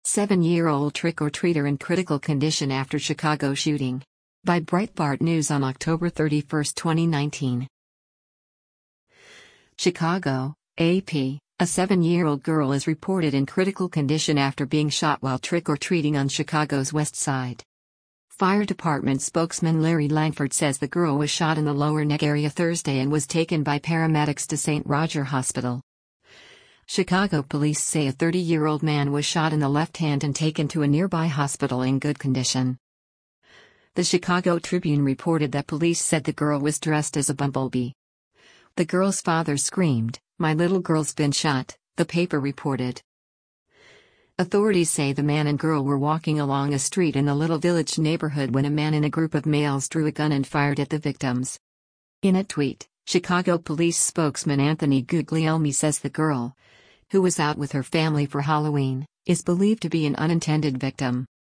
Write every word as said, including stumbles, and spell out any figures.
Seven-year-old trick-or-treater in critical condition after Chicago shooting. By Breitbart News on October thirty-first, twenty nineteen. Chicago, A P. A seven-year-old girl is reported in critical condition after being shot while trick-or-treating on Chicago's West Side. Fire Department spokesman Larry Langford says the girl was shot in the lower neck area Thursday and was taken by paramedics to Saint Roger Hospital. Chicago police say a thirty-year-old man was shot in the left hand and taken to a nearby hospital in good condition. The Chicago Tribune reported that police said the girl was dressed as a bumblebee. The girl's father screamed, "My little girl's been shot," the paper reported. Authorities say the man and girl were walking along a street in the Little Village neighborhood when a man in a group of males drew a gun and fired at the victims. In a tweet, Chicago police spokesman Anthony Guglielmi says the girl, who was out with her family for Halloween, is believed to be an unintended victim.